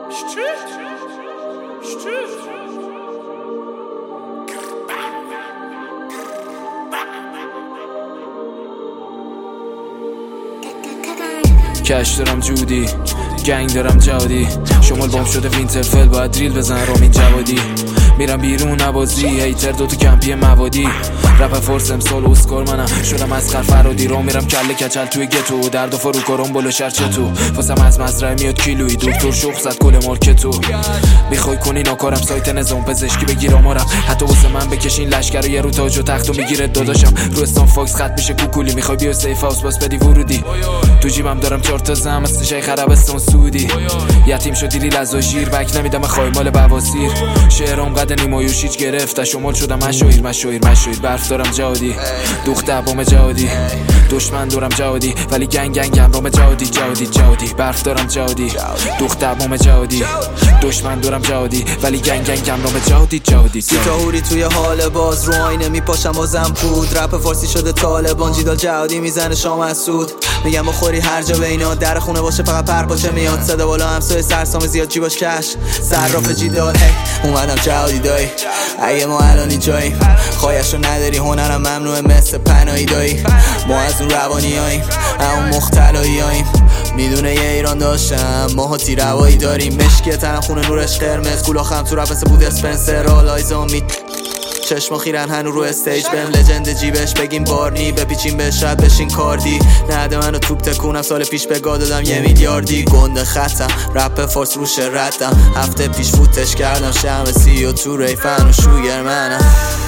کش دارم جودی، گنگ دارم جادی، شمال بام شده وینترفل باید دریل بزن رامین جوادی. میرم بیرون نوازی هیتر دو تو کمپی موادی، رپ فورس امسال اسکار منم شدم از خر فرادی. رو میرم کله کچل توی گتو، درد و فرو کارم بلو شرچه تو، واسم از مزرعه میاد کیلویی، دکتر شخ زد کل مارکت تو. میخوای کنی ناکارم سایت نظام پزشکی بگیر آمارم، حتی واسه من بکشین لشکر و یه رو تاج و تختو میگیره داداشم. رو استان فاکس خط میشه کوکولی، میخوای بیا سیف هاوس باس بدی ورودی. تو جیبم دارم 4 تا زم مثل شیخ عربستان سعودی، یتیم شدی لیل از شیر بک نمیدم خواهی مال بواسیر. شعرام قد نیمایوش هیچ گرفت شمال شدم مشاهیر برف دارم جهادی، دختر بام جهادی، دشمن دارم جهادی ولی گنگم رام جهادی. برف دارم جهادی، دختر بام جهادی، دشمن دارم جهادی ولی گنگم رام جهادی. سیتاهوری توی حال باز رو آینه میپاشم بازم پود، رپ فارسی شده طالبان جیدال جهادی میزنه شام از سود. میگم بخوری هر جا بینا در خونه باشه فقط پرپاچه میاد، صدا بالا همسایه سرسام زیاد جیباش کش صراف جیدال. اومدم جهادی دایی اگه ما الانی جاییم، خواهشو نداری هنرم ممنوعه مثل پناهی دایی. ما از اون روانیاییم اون مختلاییم، میدونه یه ایران داشتم ماها تیروایی داریم. مشکی تنم خونه نورش قرمز، کلاخم تو رپ مثل بود اسپنسر آلایزا می چشم خیرن هنو رو استیج بهم لجند جیبش بگیم بارنی، بپیچیم بهش رد بشین کاردی. نده منو توپ تکونم سال پیش بگاه دادم 1 میلیاردی. گنده خطم رپ فارس روش ردم، هفته پیش فوتش کردم شم و تو ریفن و شوگر منم.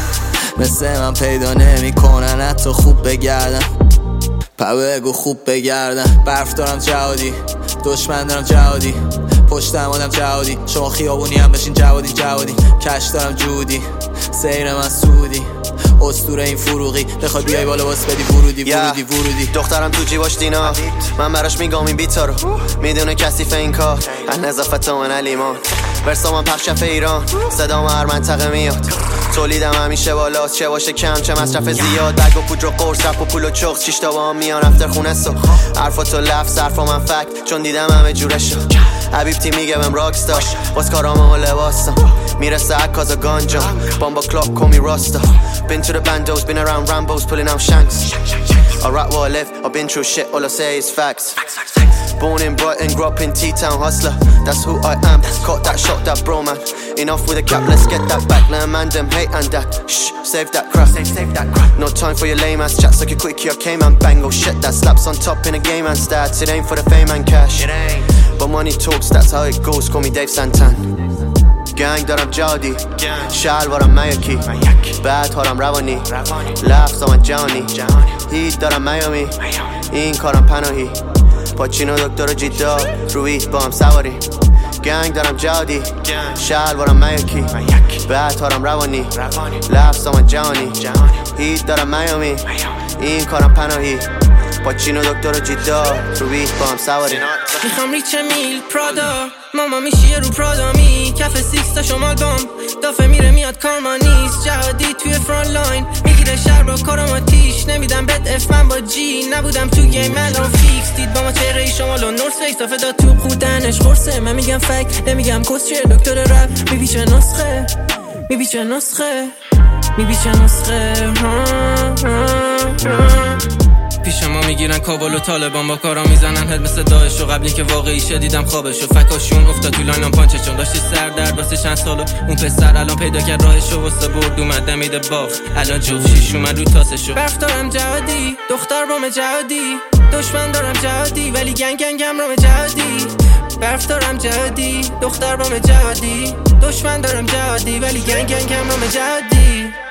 مثل من پیدا نمی کنن حتی خوب بگردم، بگو خوب بگردم. برف دارم جهادی، دشمن دارم جهادی، پشتم آدم جهادی. شما خیابونی هم بشین جوادی. کش دارم جودی، سیر من سودی، اسطوره این فروغی. بخوای بیای بالا باس بدی ورودی. دخترم تو جیباش دینا، من براش میگم این بیتا رو، میدونه کثیف این کار از نظافت من علیمان. ورسا من پخشف ایران، صدام هر منطقه میاد، تولیدم همیشه بالاست چه باشه کم چه مصرف زیاد. بگ و پودر و قرص رپ و پول و چخ 6 تا با هم میان افتر خونه سو. حرفاتو لفظ حرفا من فکت چون دیدم همه جورشو. حبیبتی میگه بهم راکستار باز کارام و لباسم، میرسه عکاز و گانجا بامبا کلاک کمی راستا. Been to the bandos, been around Rambos, pulling out shanks. I rap where I live, I've been through shit, all I say is facts. Born in Brighton, grew up in T-Town, hustler, that's who I am. Caught that shot, that bro man. Enough with a cap, let's get that back. Let a man them hate and that. Shh, save that crap. Save that crap. No time for your lame ass chats like a quickie, I came and bang. Oh shit, that slaps on top in a game and stats. It ain't for the fame and cash. It ain't. But money talks, that's how it goes, call me Dave Santan. گنگ دارم جادی، شلوارم میاکی، بعد هارم روانی، لفظم جهانی، هیت دارم میامی، این کارم پناهی، پاچینو دکتر و جیدال روی با هم سواری. گنگ دارم جادی، شلوارم میاکی، بعد هارم روانی، لفظم جهانی، هیت دارم میامی، این کارم پناهی، پاچینو دکتر و جیدال روی با هم سواری. میخوام ریچ میل پرادا، ماما میشیه رو پرادامی، کف 6 تا شمال بام دافه میره میاد کارما نیست. جهادی توی فرانت لاین میگیره شهر با کارم آتیش، نمیدم بد اف من با جی نبودم تو گیم الان فیکس. دید با ما چهره شمال و نورس فیکس دافه داد تو خودنش قرصه. من میگم فک نمیگم کسچه، دکتر رپ میبیچه نسخه پیش ما میگیرن کابل و طالبان با کارا میزنن هد مثل داعش و قبلی که واقعی شدیدم خوابش و فکاشون افتاد تو لاینم پانچشون داشتی سر درد واسه چند سالو. اون پسر الان پیدا کرد راهشو واسه برد اومد دمیده باف الان جفت شیش اومد رو تاسشو. برف دارم جهادی، دختر بام جهادی، دشمن دارم جهادی ولی گنگم رام جهادی. برف دارم جهادی، دختر بام جهادی، دشمن دارم جهادی ولی گنگم رام جهادی.